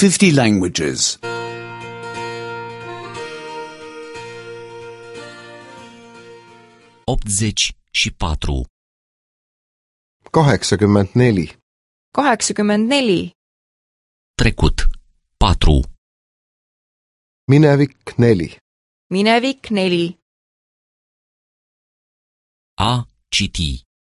50 languages. 84. 84. 84. Trecut. 4. Minevik 4. Minevik 4. A citi.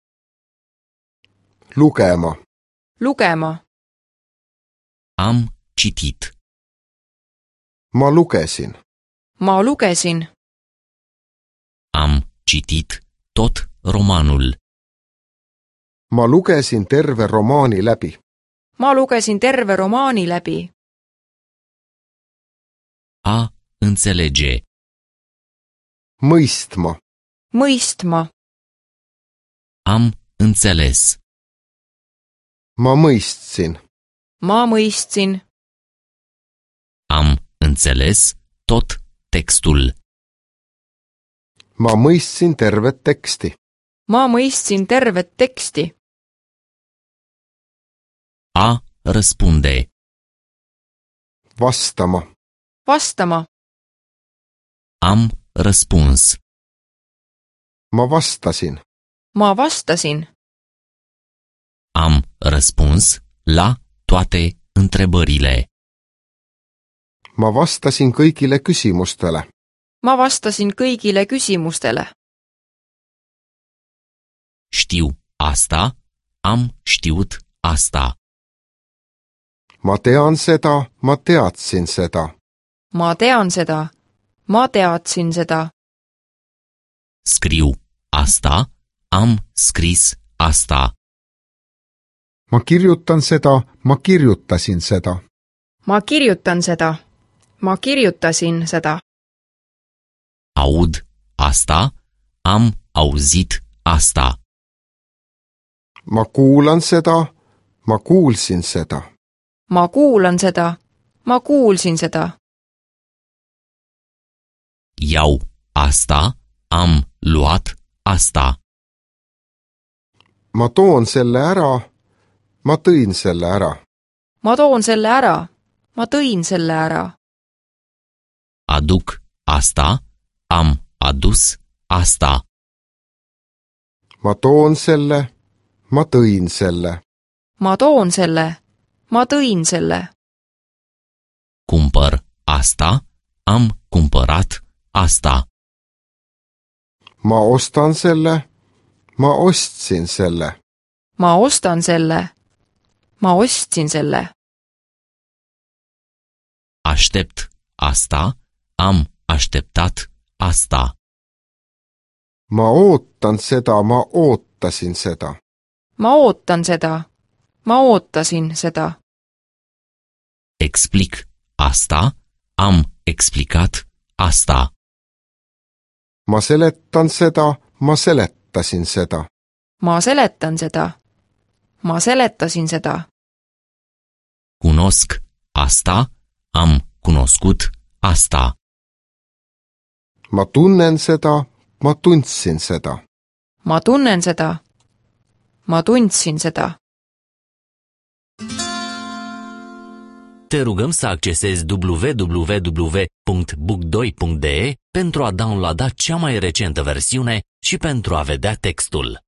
Lugema. Lugema. Am citit. Ma lugesin. Ma lugesin. Am citit tot romanul. Ma lugesin terve romaani läbi. Ma lugesin terve romaani läbi. A înțelege. Mõistma. Mõistma. Am înțeles. Ma mõistsin. Ma mõistsin. Am înțeles tot textul. Ma mõistsin tervet teksti. Ma mõistsin tervet teksti. A răspunde. Vastama. Vastama. Am răspuns. Ma vastasin. Ma vastasin. Am răspuns la toate întrebările. Ma vastasin kõigile küsimustele. Ma vastasin kõigile küsimustele. Știu asta, am știut asta. Ma tean seda, ma teadsin seda. Ma tean seda. Ma teadsin seda. Scriu asta, am scris asta. Ma kirjutan seda, ma kirjutasin seda. Ma kirjutan seda. Ma kirjutasin seda. Aud asta, am auzit asta. Ma kuulan seda, ma kuulsin seda. Ma kuulan seda. Ma kuulsin seda. Iau asta, am luat asta. Ma toon selle ära, ma tõin selle ära. Ma toon selle ära. Ma tõin selle ära. Aduc asta, am adus asta. Ma toon selle, ma tõin selle. Ma toon selle. Ma tõin selle. Cumpăr asta, am cumpărat asta. Ma ostan selle, ma ostsin selle. Ma ostan selle. Ma ostsin selle. Aștept asta, am așteptat asta. Ma ootan seda, ma ootasin seda. Ma ootan seda. Ma ootasin seda. Explic asta, am explicat asta. Ma seletan seda, ma seletasin seda. Ma seletan seda. Ma seletasin seda. Cunosc asta, am cunoscut asta. Ma tunnen seda, ma tundsin seda. Ma tunnen seda. Ma tundsin seda. Te rugăm să accesezi www.book2.de pentru a downloada cea mai recentă versiune și pentru a vedea textul.